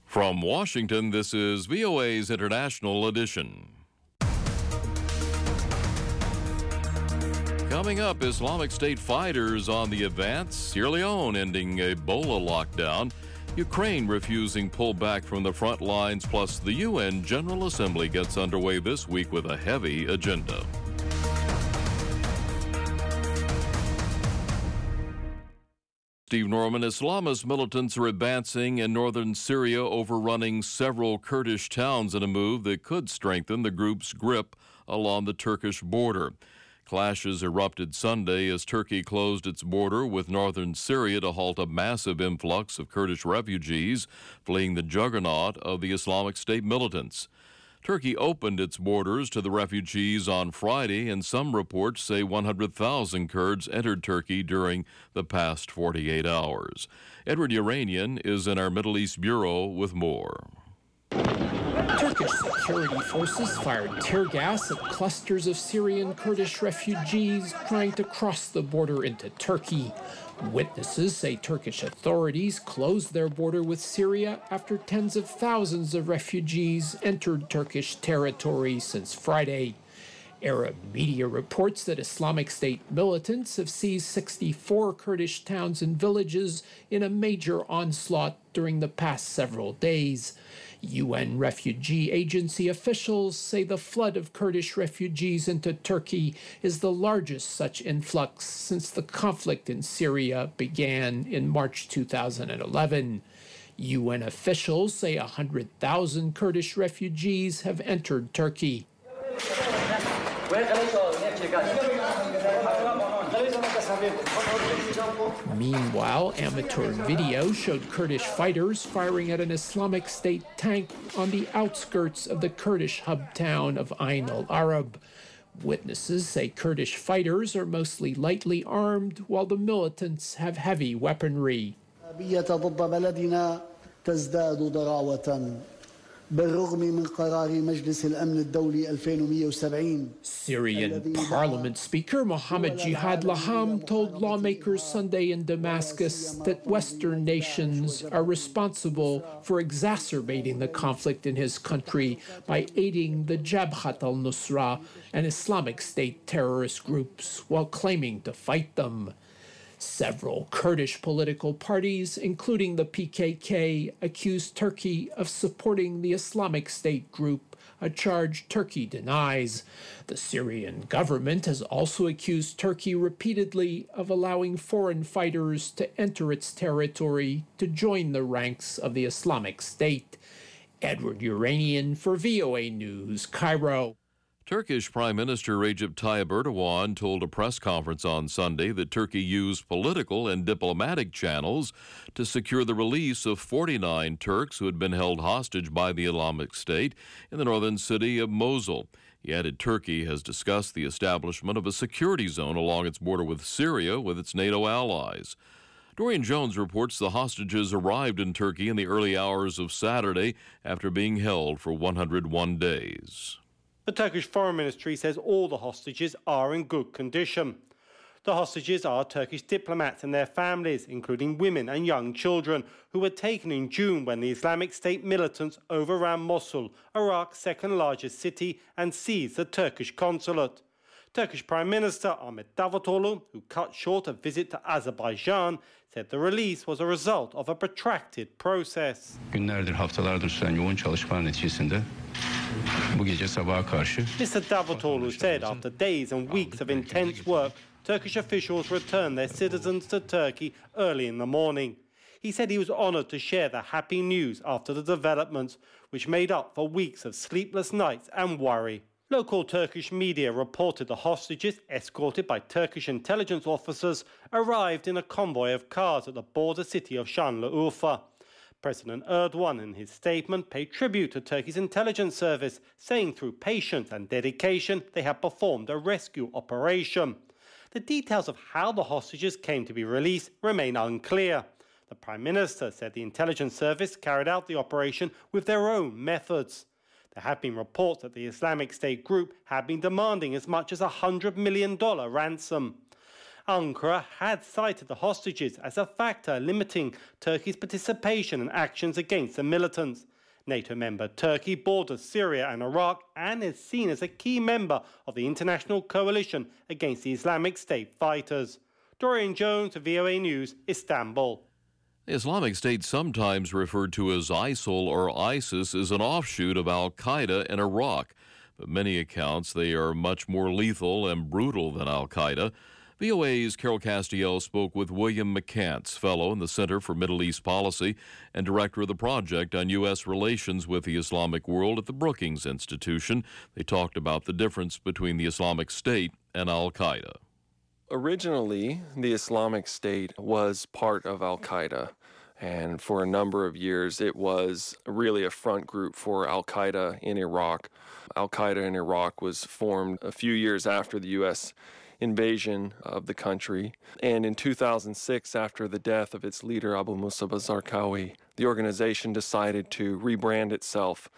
From Washington, this is VOA's International Edition. Coming up, Islamic State fighters on the advance, Sierra Leone ending Ebola lockdown, Ukraine refusing pullback from the front lines, plus the UN General Assembly gets underway this week with a heavy agenda. Steve Norman, Islamist militants are advancing in northern Syria, overrunning several Kurdish towns in a move that could strengthen the group's grip along the Turkish border. Clashes erupted Sunday as Turkey closed its border with northern Syria to halt a massive influx of Kurdish refugees fleeing the juggernaut of the Islamic State militants. Turkey opened its borders to the refugees on Friday, and some reports say 100,000 Kurds entered Turkey during the past 48 hours. Edward Uranian is in our Middle East Bureau with more. Turkish security forces fired tear gas at clusters of Syrian Kurdish refugees trying to cross the border into Turkey. Witnesses say Turkish authorities closed their border with Syria after tens of thousands of refugees entered Turkish territory since Friday. Arab media reports that Islamic State militants have seized 64 Kurdish towns and villages in a major onslaught during the past several days. UN refugee agency officials say the flood of Kurdish refugees into Turkey is the largest such influx since the conflict in Syria began in March 2011. UN officials say 100,000 Kurdish refugees have entered Turkey. Meanwhile, amateur video showed Kurdish fighters firing at an Islamic State tank on the outskirts of the Kurdish hub town of Ain al-Arab. Witnesses say Kurdish fighters are mostly lightly armed, while the militants have heavy weaponry. Syrian Parliament Speaker Mohammed Jihad Laham told lawmakers Sunday in Damascus that Western nations are responsible for exacerbating the conflict in his country by aiding the Jabhat al-Nusra and Islamic State terrorist groups while claiming to fight them. Several Kurdish political parties, including the PKK, accused Turkey of supporting the Islamic State group, a charge Turkey denies. The Syrian government has also accused Turkey repeatedly of allowing foreign fighters to enter its territory to join the ranks of the Islamic State. Edward Uranian for VOA News, Cairo. Turkish Prime Minister Recep Tayyip Erdogan told a press conference on Sunday that Turkey used political and diplomatic channels to secure the release of 49 Turks who had been held hostage by the Islamic State in the northern city of Mosul. He added Turkey has discussed the establishment of a security zone along its border with Syria with its NATO allies. Dorian Jones reports the hostages arrived in Turkey in the early hours of Saturday after being held for 101 days. The Turkish Foreign Ministry says all the hostages are in good condition. The hostages are Turkish diplomats and their families, including women and young children, who were taken in June when the Islamic State militants overran Mosul, Iraq's second largest city, and seized the Turkish consulate. Turkish Prime Minister Ahmet Davutoglu, who cut short a visit to Azerbaijan, said the release was a result of a protracted process. Günlerdir, haftalardır süren yoğun çalışmalar neticesinde bu gece sabaha karşı Mr. Davutoglu said after days and weeks of intense work, Turkish officials returned their citizens to Turkey early in the morning. He said he was honored to share the happy news after the developments, which made up for weeks of sleepless nights and worry. Local Turkish media reported the hostages, escorted by Turkish intelligence officers, arrived in a convoy of cars at the border city of Şanlıurfa. President Erdogan, in his statement, paid tribute to Turkey's intelligence service, saying through patience and dedication they have performed a rescue operation. The details of how the hostages came to be released remain unclear. The Prime Minister said the intelligence service carried out the operation with their own methods. There have been reports that the Islamic State group had been demanding as much as $100 million ransom. Ankara had cited the hostages as a factor limiting Turkey's participation and actions against the militants. NATO member Turkey borders Syria and Iraq and is seen as a key member of the international coalition against the Islamic State fighters. Dorian Jones, VOA News, Istanbul. The Islamic State, sometimes referred to as ISIL or ISIS, is an offshoot of al-Qaeda in Iraq. But many accounts they are much more lethal and brutal than al-Qaeda. VOA's Carol Castiel spoke with William McCants, fellow in the Center for Middle East Policy and director of the Project on U.S. Relations with the Islamic World at the Brookings Institution. They talked about the difference between the Islamic State and al-Qaeda. Originally, the Islamic State was part of al-Qaeda. And for a number of years, it was really a front group for al-Qaeda in Iraq. Al-Qaeda in Iraq was formed a few years after the U.S. invasion of the country. And in 2006, after the death of its leader, Abu Musab al-Zarqawi, the organization decided to rebrand itself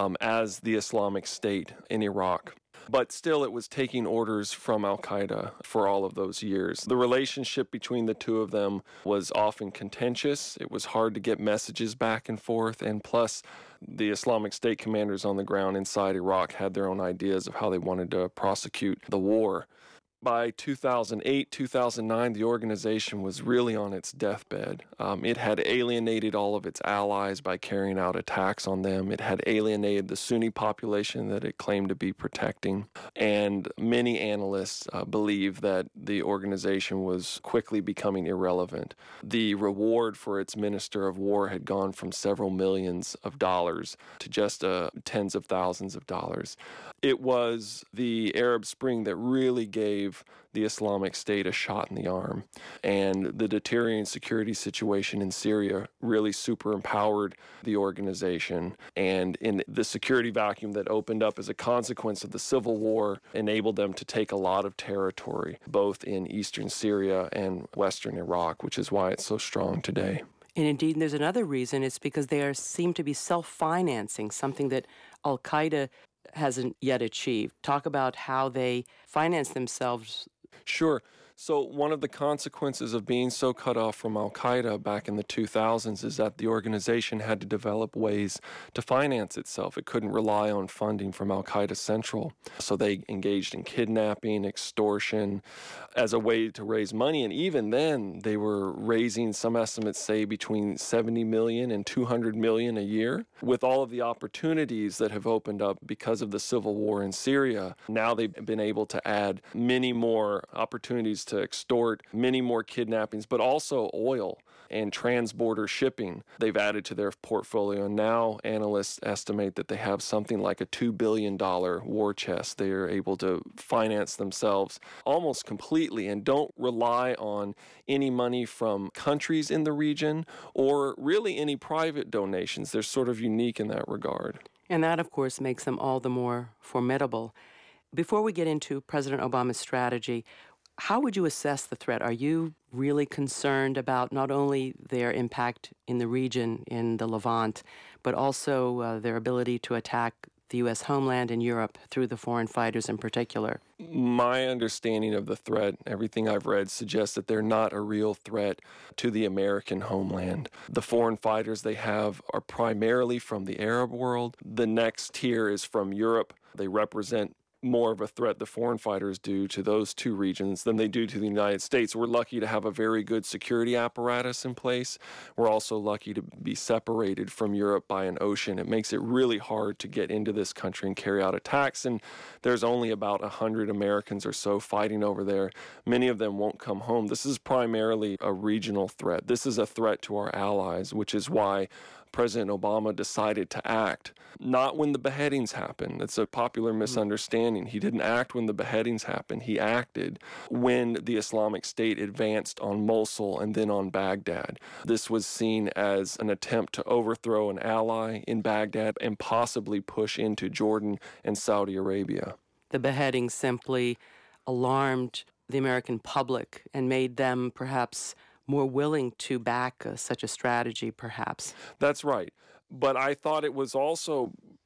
as the Islamic State in Iraq. But still, it was taking orders from al-Qaeda for all of those years. The relationship between the two of them was often contentious. It was hard to get messages back and forth. And plus, the Islamic State commanders on the ground inside Iraq had their own ideas of how they wanted to prosecute the war. By 2008, 2009, the organization was really on its deathbed. It had alienated all of its allies by carrying out attacks on them. It had alienated the Sunni population that it claimed to be protecting. And many analysts believe that the organization was quickly becoming irrelevant. The reward for its minister of war had gone from several millions of dollars to just tens of thousands of dollars. It was the Arab Spring that really gave the Islamic State a shot in the arm. And the deteriorating security situation in Syria really super-empowered the organization. And in the security vacuum that opened up as a consequence of the civil war enabled them to take a lot of territory, both in eastern Syria and western Iraq, which is why it's so strong today. And indeed, there's another reason. It's because they seem to be self-financing, something that al-Qaeda hasn't yet achieved. Talk about how they finance themselves. Sure. So one of the consequences of being so cut off from al-Qaeda back in the 2000s is that the organization had to develop ways to finance itself. It couldn't rely on funding from al-Qaeda Central. So they engaged in kidnapping, extortion as a way to raise money. And even then, they were raising, some estimates say, between 70 million and 200 million a year. With all of the opportunities that have opened up because of the civil war in Syria, now they've been able to add many more opportunities to extort, many more kidnappings, but also oil and transborder shipping they've added to their portfolio. And now analysts estimate that they have something like a $2 billion war chest. They are able to finance themselves almost completely and don't rely on any money from countries in the region or really any private donations. They're sort of unique in that regard. And that, of course, makes them all the more formidable. Before we get into President Obama's strategy, how would you assess the threat? Are you really concerned about not only their impact in the region, in the Levant, but also their ability to attack the U.S. homeland and Europe through the foreign fighters in particular? My understanding of the threat, everything I've read, suggests that they're not a real threat to the American homeland. The foreign fighters they have are primarily from the Arab world. The next tier is from Europe. They represent more of a threat, the foreign fighters do, to those two regions than they do to the United States. We're lucky to have a very good security apparatus in place. We're also lucky to be separated from Europe by an ocean. It makes it really hard to get into this country and carry out attacks, and there's only about 100 Americans or so fighting over there. Many of them won't come home. This is primarily a regional threat. This is a threat to our allies, which is why President Obama decided to act, not when the beheadings happened. It's a popular misunderstanding. He didn't act when the beheadings happened. He acted when the Islamic State advanced on Mosul and then on Baghdad. This was seen as an attempt to overthrow an ally in Baghdad and possibly push into Jordan and Saudi Arabia. The beheadings simply alarmed the American public and made them perhaps more willing to back such a strategy, perhaps. That's right. But I thought it was also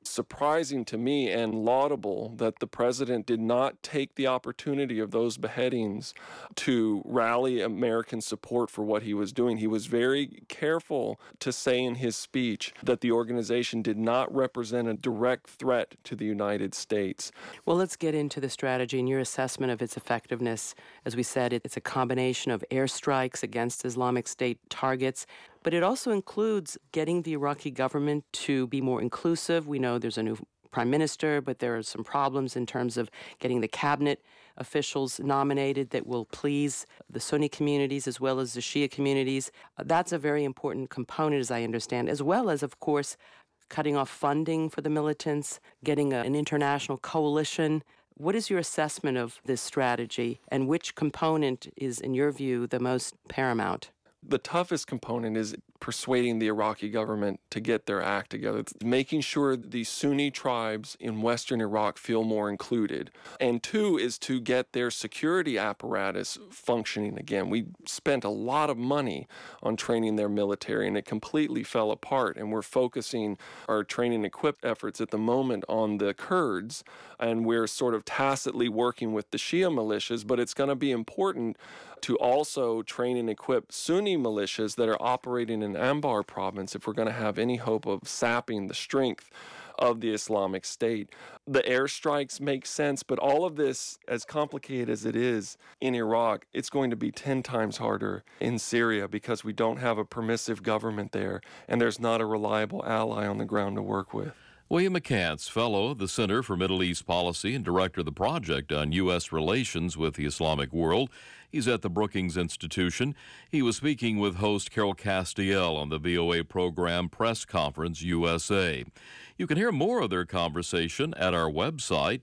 surprising to me and laudable that the president did not take the opportunity of those beheadings to rally American support for what he was doing. He was very careful to say in his speech that the organization did not represent a direct threat to the United States. Well, let's get into the strategy and your assessment of its effectiveness. As we said, it's a combination of airstrikes against Islamic State targets, but it also includes getting the Iraqi government to be more inclusive. We know there's a new prime minister, but there are some problems in terms of getting the cabinet officials nominated that will please the Sunni communities as well as the Shia communities. That's a very important component, as I understand, as well as, of course, cutting off funding for the militants, getting an international coalition. What is your assessment of this strategy, and which component is, in your view, the most paramount? The toughest component is persuading the Iraqi government to get their act together. It's making sure the Sunni tribes in western Iraq feel more included. And two is to get their security apparatus functioning again. We spent a lot of money on training their military, and it completely fell apart. And we're focusing our training and equip efforts at the moment on the Kurds, and we're sort of tacitly working with the Shia militias, but it's going to be important to also train and equip Sunni militias that are operating in Anbar province if we're going to have any hope of sapping the strength of the Islamic State. The airstrikes make sense, but all of this, as complicated as it is in Iraq, it's going to be 10 times harder in Syria because we don't have a permissive government there, and there's not a reliable ally on the ground to work with. William McCants, Fellow of the Center for Middle East Policy and Director of the Project on U.S. Relations with the Islamic World. He's at the Brookings Institution. He was speaking with host Carol Castiel on the VOA program Press Conference USA. You can hear more of their conversation at our website,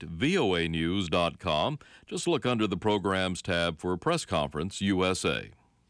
voanews.com. Just look under the Programs tab for Press Conference USA.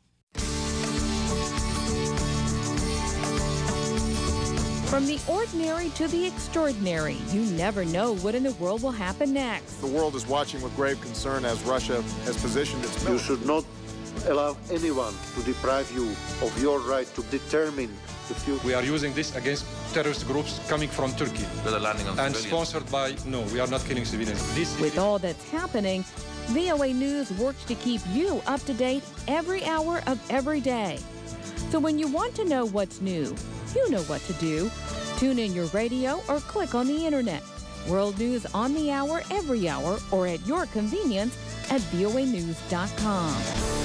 From the ordinary to the extraordinary, you never know what in the world will happen next. The world is watching with grave concern as Russia has positioned its military. You should not allow anyone to deprive you of your right to determine the future. We are using this against terrorist groups coming from Turkey and sponsored by, no, we are not killing civilians. With all that's happening, VOA News works to keep you up to date every hour of every day. So when you want to know what's new, you know what to do. Tune in your radio or click on the internet. World News on the hour, every hour, or at your convenience at voanews.com.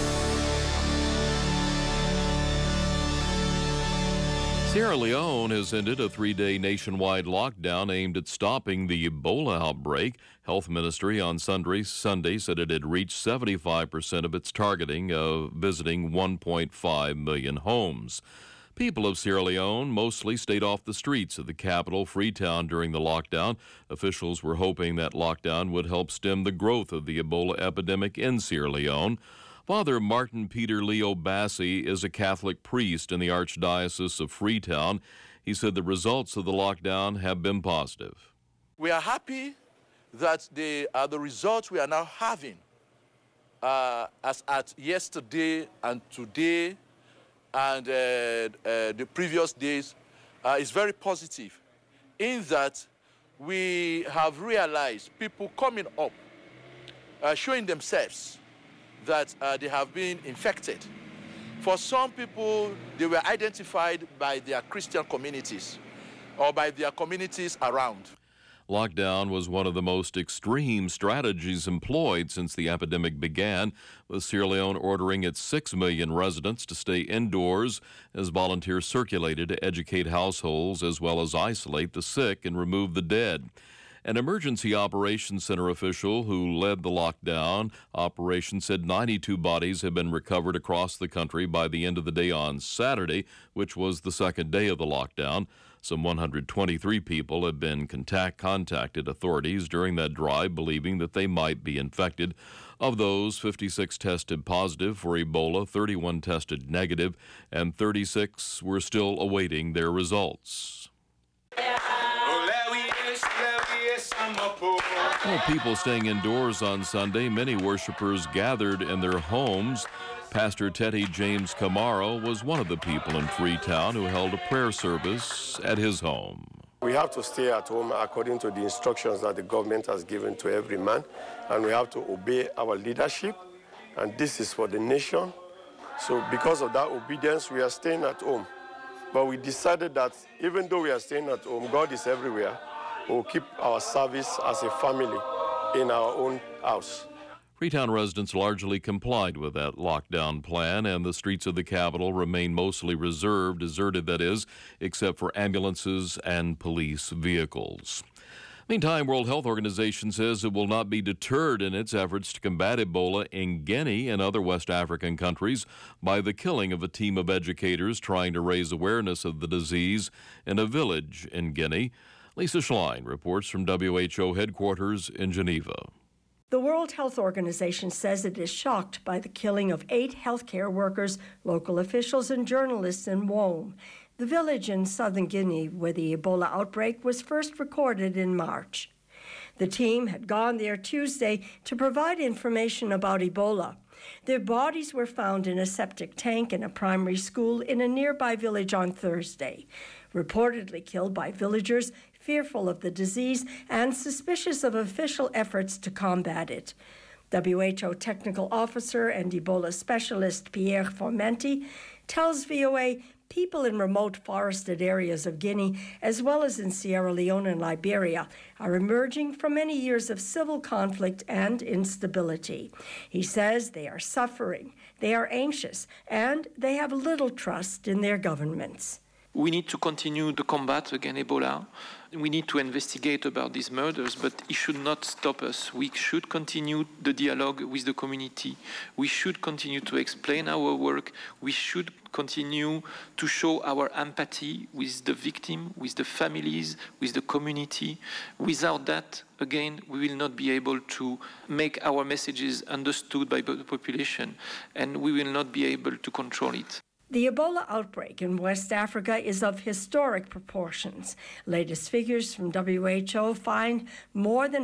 Sierra Leone has ended a 3-day nationwide lockdown aimed at stopping the Ebola outbreak. Health Ministry on Sunday said it had reached 75% of its targeting of visiting 1.5 million homes. People of Sierra Leone mostly stayed off the streets of the capital, Freetown, during the lockdown. Officials were hoping that lockdown would help stem the growth of the Ebola epidemic in Sierra Leone. Father Martin Peter Leo Bassi is a Catholic priest in the Archdiocese of Freetown. He said the results of the lockdown have been positive. We are happy that the results we are now having as at yesterday and today and the previous days is very positive, in that we have realized people coming up, showing themselves that they have been infected. For some people, they were identified by their Christian communities or by their communities around. Lockdown was one of the most extreme strategies employed since the epidemic began, with Sierra Leone ordering its 6 million residents to stay indoors as volunteers circulated to educate households as well as isolate the sick and remove the dead. An emergency operations center official who led the lockdown operation said 92 bodies have been recovered across the country by the end of the day on Saturday, which was the second day of the lockdown. Some 123 people have been contacted authorities during that drive, believing that they might be infected. Of those, 56 tested positive for Ebola, 31 tested negative, and 36 were still awaiting their results. Well, people staying indoors on Sunday, many worshipers gathered in their homes. Pastor Teddy James Camaro was one of the people in Freetown who held a prayer service at his home. We have to stay at home according to the instructions that the government has given to every man, and we have to obey our leadership, and this is for the nation. So because of that obedience, we are staying at home. But we decided that even though we are staying at home, God is everywhere. We'll keep our service as a family in our own house. Freetown residents largely complied with that lockdown plan, and the streets of the capital remain mostly deserted that is, except for ambulances and police vehicles. Meantime, World Health Organization says it will not be deterred in its efforts to combat Ebola in Guinea and other West African countries by the killing of a team of educators trying to raise awareness of the disease in a village in Guinea. Lisa Schlein reports from WHO headquarters in Geneva. The World Health Organization says it is shocked by the killing of 8 healthcare workers, local officials, and journalists in Wome, the village in southern Guinea where the Ebola outbreak was first recorded in March. The team had gone there Tuesday to provide information about Ebola. Their bodies were found in a septic tank in a primary school in a nearby village on Thursday, reportedly killed by villagers fearful of the disease and suspicious of official efforts to combat it. WHO technical officer and Ebola specialist Pierre Formenti tells VOA people in remote forested areas of Guinea, as well as in Sierra Leone and Liberia, are emerging from many years of civil conflict and instability. He says they are suffering, they are anxious, and they have little trust in their governments. We need to continue the combat against Ebola. We need to investigate about these murders, but it should not stop us. We should continue the dialogue with the community. We should continue to explain our work. We should continue to show our empathy with the victim, with the families, with the community. Without that, again, we will not be able to make our messages understood by the population, and we will not be able to control it. The Ebola outbreak in West Africa is of historic proportions. Latest figures from WHO find more than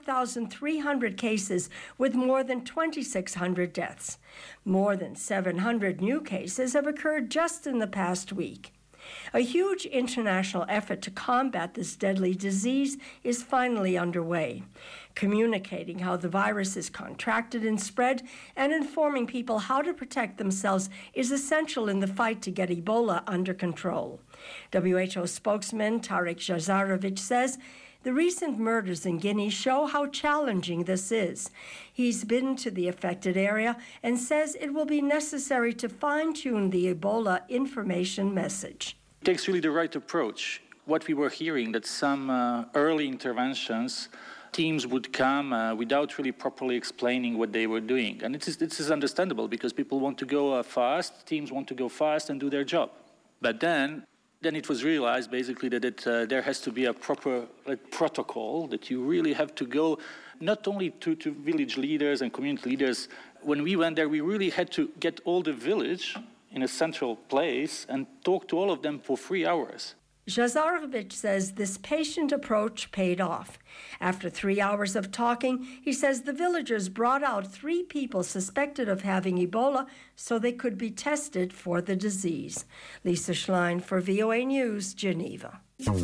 5,300 cases with more than 2,600 deaths. More than 700 new cases have occurred just in the past week. A huge international effort to combat this deadly disease is finally underway. Communicating how the virus is contracted and spread and informing people how to protect themselves is essential in the fight to get Ebola under control. WHO spokesman Tarek Jazarovic says the recent murders in Guinea show how challenging this is. He's been to the affected area and says it will be necessary to fine-tune the Ebola information message. It takes really the right approach. What we were hearing, that some early interventions, teams would come without really properly explaining what they were doing. And it is understandable because people want to go fast, teams want to go fast and do their job. But then it was realized basically that there has to be a proper protocol, that you really have to go not only to village leaders and community leaders. When we went there, we really had to get all the village in a central place and talk to all of them for 3 hours. Jazarovic says this patient approach paid off. After 3 hours of talking, he says the villagers brought out 3 people suspected of having Ebola so they could be tested for the disease. Lisa Schlein for VOA News, Geneva.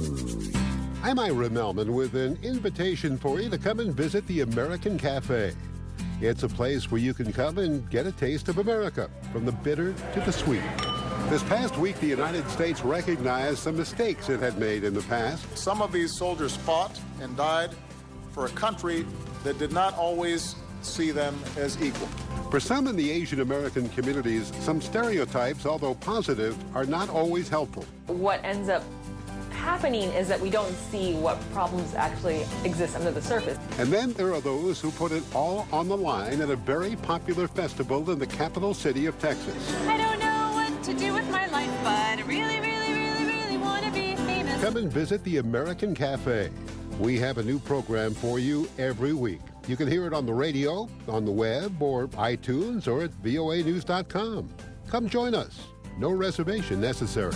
I'm Ira Melman with an invitation for you to come and visit the American Cafe. It's a place where you can come and get a taste of America, from the bitter to the sweet. This past week, the United States recognized some mistakes it had made in the past. Some of these soldiers fought and died for a country that did not always see them as equal. For some in the Asian American communities, some stereotypes, although positive, are not always helpful. What ends up happening is that we don't see what problems actually exist under the surface. And then there are those who put it all on the line at a very popular festival in the capital city of Texas. I don't know what to do with my life, but I really want to be famous. Come and visit the American Cafe. We have a new program for you every week. You can hear it on the radio, on the web, or iTunes, or at voanews.com. Come join us. No reservation necessary.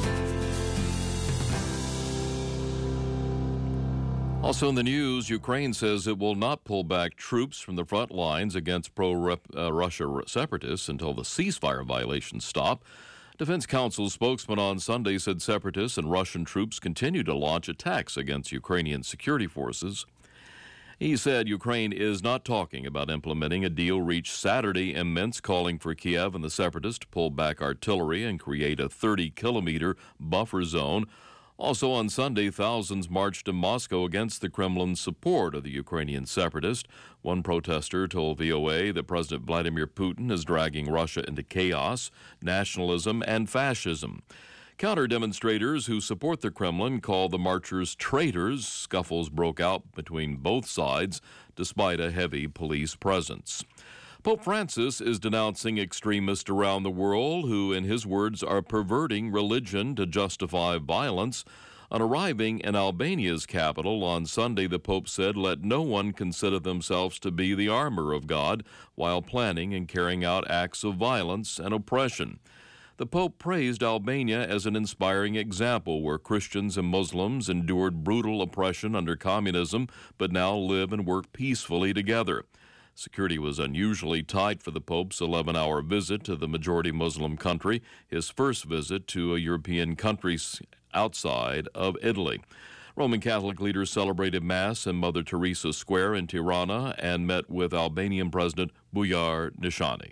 Also in the news, Ukraine says it will not pull back troops from the front lines against pro-Russia separatists until the ceasefire violations stop. Defense Council spokesman on Sunday said separatists and Russian troops continue to launch attacks against Ukrainian security forces. He said Ukraine is not talking about implementing a deal reached Saturday in Minsk, calling for Kiev and the separatists to pull back artillery and create a 30-kilometer buffer zone. Also on Sunday, thousands marched in Moscow against the Kremlin's support of the Ukrainian separatists. One protester told VOA that President Vladimir Putin is dragging Russia into chaos, nationalism, and fascism. Counter-demonstrators who support the Kremlin call the marchers traitors. Scuffles broke out between both sides, despite a heavy police presence. Pope Francis is denouncing extremists around the world who, in his words, are perverting religion to justify violence. On arriving in Albania's capital on Sunday, the Pope said, "Let no one consider themselves to be the armor of God while planning and carrying out acts of violence and oppression." The Pope praised Albania as an inspiring example where Christians and Muslims endured brutal oppression under communism but now live and work peacefully together. Security was unusually tight for the Pope's 11-hour visit to the majority Muslim country, his first visit to a European country outside of Italy. Roman Catholic leaders celebrated Mass in Mother Teresa Square in Tirana and met with Albanian President Bujar Nishani.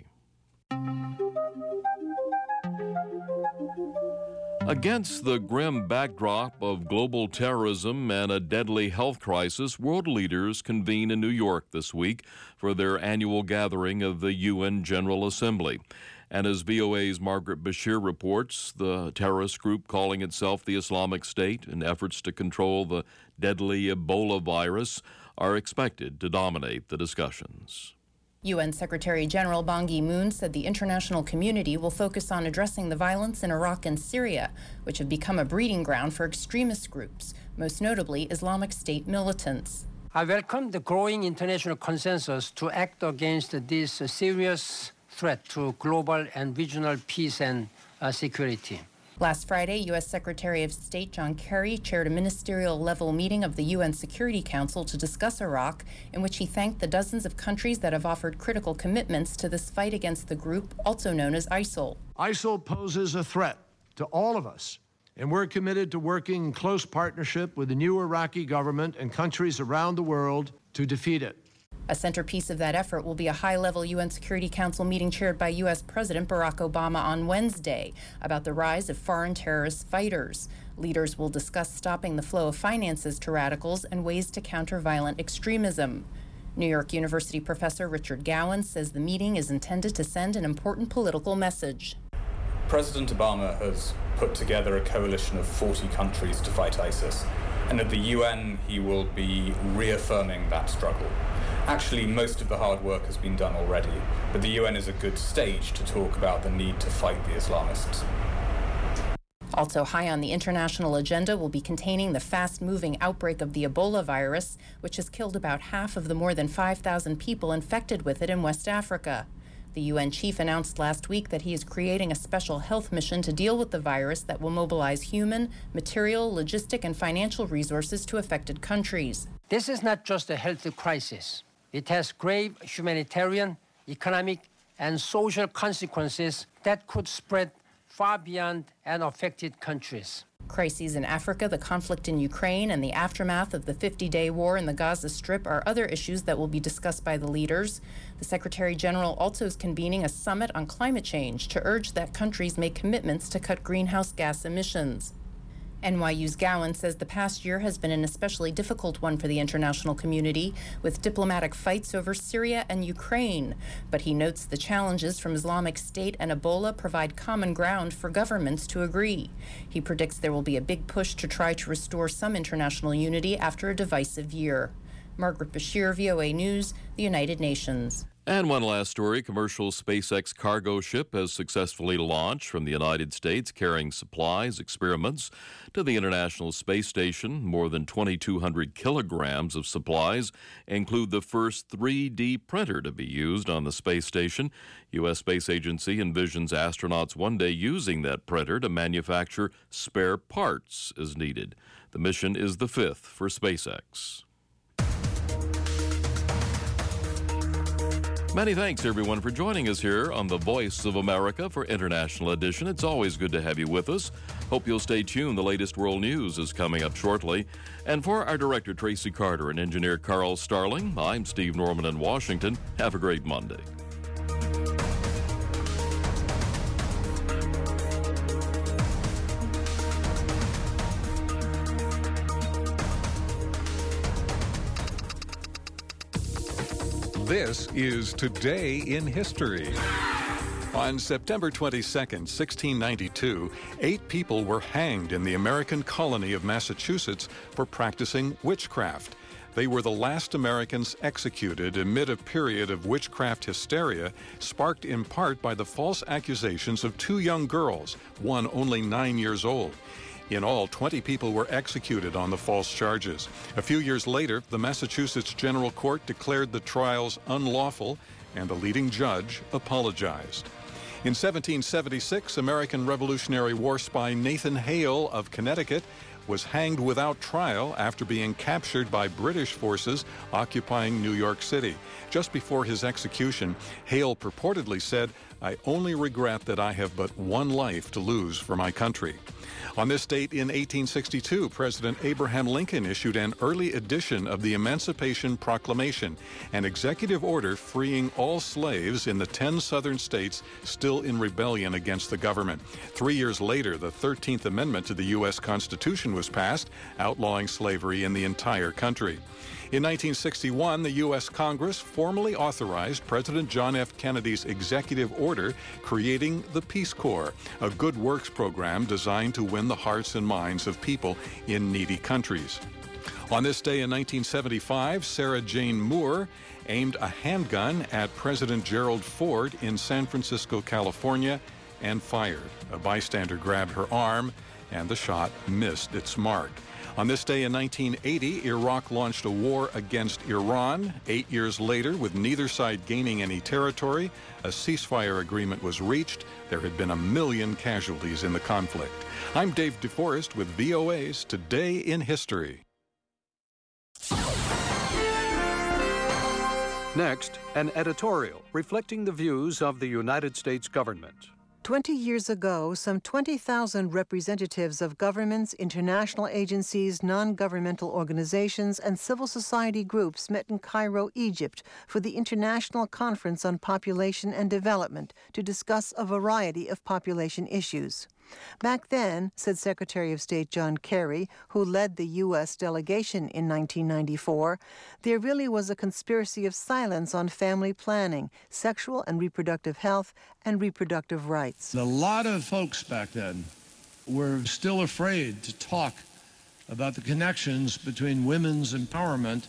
Against the grim backdrop of global terrorism and a deadly health crisis, world leaders convene in New York this week for their annual gathering of the UN General Assembly. And as VOA's Margaret Bashir reports, the terrorist group calling itself the Islamic State in efforts to control the deadly Ebola virus are expected to dominate the discussions. UN Secretary General Ban Ki-moon said the international community will focus on addressing the violence in Iraq and Syria, which have become a breeding ground for extremist groups, most notably Islamic State militants. I welcome the growing international consensus to act against this serious threat to global and regional peace and security. Last Friday, U.S. Secretary of State John Kerry chaired a ministerial-level meeting of the UN Security Council to discuss Iraq, in which he thanked the dozens of countries that have offered critical commitments to this fight against the group, also known as ISIL. ISIL poses a threat to all of us, and we're committed to working in close partnership with the new Iraqi government and countries around the world to defeat it. A centerpiece of that effort will be a high-level UN Security Council meeting chaired by U.S. President Barack Obama on Wednesday about the rise of foreign terrorist fighters. Leaders will discuss stopping the flow of finances to radicals and ways to counter violent extremism. New York University professor Richard Gowan says the meeting is intended to send an important political message. President Obama has put together a coalition of 40 countries to fight ISIS, and at the UN he will be reaffirming that struggle. Actually, most of the hard work has been done already, but the UN is a good stage to talk about the need to fight the Islamists. Also high on the international agenda will be containing the fast-moving outbreak of the Ebola virus, which has killed about half of the more than 5,000 people infected with it in West Africa. The UN chief announced last week that he is creating a special health mission to deal with the virus that will mobilize human, material, logistic, and financial resources to affected countries. This is not just a health crisis. It has grave humanitarian, economic, and social consequences that could spread far beyond unaffected countries. Crises in Africa, the conflict in Ukraine, and the aftermath of the 50-day war in the Gaza Strip are other issues that will be discussed by the leaders. The Secretary General also is convening a summit on climate change to urge that countries make commitments to cut greenhouse gas emissions. NYU's Gowan says the past year has been an especially difficult one for the international community, with diplomatic fights over Syria and Ukraine. But he notes the challenges from Islamic State and Ebola provide common ground for governments to agree. He predicts there will be a big push to try to restore some international unity after a divisive year. Margaret Bashir, VOA News, the United Nations. And one last story. Commercial SpaceX cargo ship has successfully launched from the United States, carrying supplies, experiments to the International Space Station. More than 2,200 kilograms of supplies include the first 3D printer to be used on the space station. U.S. Space Agency envisions astronauts one day using that printer to manufacture spare parts as needed. The mission is the 5th for SpaceX. Many thanks, everyone, for joining us here on the Voice of America for International Edition. It's always good to have you with us. Hope you'll stay tuned. The latest world news is coming up shortly. And for our director, Tracy Carter, and engineer Carl Starling, I'm Steve Norman in Washington. Have a great Monday. This is Today in History. On September 22, 1692, 8 people were hanged in the American colony of Massachusetts for practicing witchcraft. They were the last Americans executed amid a period of witchcraft hysteria, sparked in part by the false accusations of 2 young girls, one only 9 years old. In all, 20 people were executed on the false charges. A few years later, the Massachusetts General Court declared the trials unlawful, and the leading judge apologized. In 1776, American Revolutionary War spy Nathan Hale of Connecticut was hanged without trial after being captured by British forces occupying New York City. Just before his execution, Hale purportedly said, "I only regret that I have but one life to lose for my country." On this date in 1862, President Abraham Lincoln issued an early edition of the Emancipation Proclamation, an executive order freeing all slaves in the 10 southern states still in rebellion against the government. 3 years later, the 13th Amendment to the U.S. Constitution was passed, outlawing slavery in the entire country. In 1961, the U.S. Congress formally authorized President John F. Kennedy's executive order creating the Peace Corps, a good works program designed to win the hearts and minds of people in needy countries. On this day in 1975, Sarah Jane Moore aimed a handgun at President Gerald Ford in San Francisco, California, and fired. A bystander grabbed her arm, and the shot missed its mark. On this day in 1980, Iraq launched a war against Iran. 8 years later, with neither side gaining any territory, a ceasefire agreement was reached. There had been 1 million casualties in the conflict. I'm Dave DeForest with VOA's Today in History. Next, an editorial reflecting the views of the United States government. 20 years ago, some 20,000 representatives of governments, international agencies, non-governmental organizations, and civil society groups met in Cairo, Egypt, for the International Conference on Population and Development to discuss a variety of population issues. Back then, said Secretary of State John Kerry, who led the U.S. delegation in 1994, there really was a conspiracy of silence on family planning, sexual and reproductive health, and reproductive rights. A lot of folks back then were still afraid to talk about the connections between women's empowerment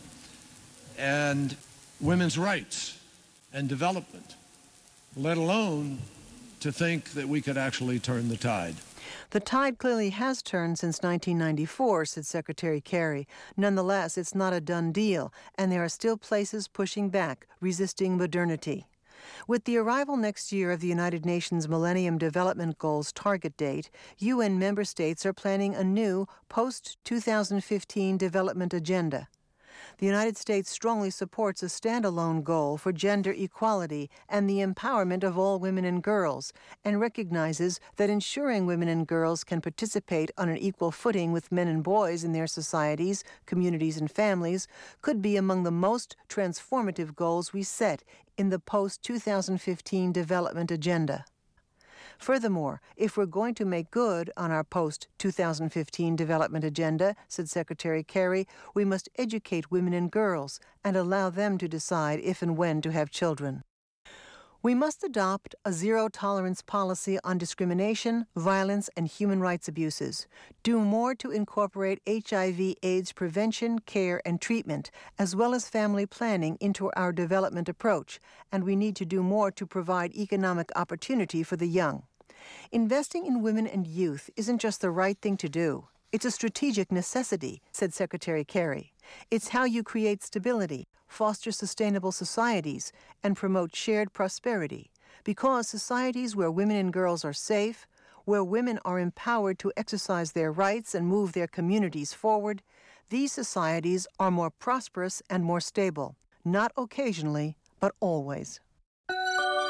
and women's rights and development, let alone to think that we could actually turn the tide. The tide clearly has turned since 1994, said Secretary Kerry. Nonetheless, it's not a done deal, and there are still places pushing back, resisting modernity. With the arrival next year of the United Nations Millennium Development Goals target date, UN member states are planning a new post-2015 development agenda. The United States strongly supports a standalone goal for gender equality and the empowerment of all women and girls, and recognizes that ensuring women and girls can participate on an equal footing with men and boys in their societies, communities, and families could be among the most transformative goals we set in the post-2015 development agenda. Furthermore, if we're going to make good on our post-2015 development agenda, said Secretary Kerry, we must educate women and girls and allow them to decide if and when to have children. We must adopt a zero-tolerance policy on discrimination, violence, and human rights abuses. Do more to incorporate HIV/AIDS prevention, care, and treatment, as well as family planning into our development approach, and we need to do more to provide economic opportunity for the young. Investing in women and youth isn't just the right thing to do. It's a strategic necessity, said Secretary Kerry. It's how you create stability, foster sustainable societies, and promote shared prosperity. Because societies where women and girls are safe, where women are empowered to exercise their rights and move their communities forward, these societies are more prosperous and more stable, not occasionally, but always.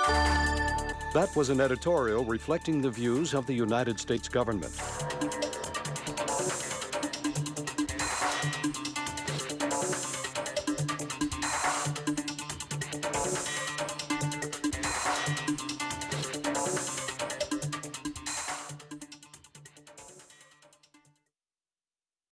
That was an editorial reflecting the views of the United States government.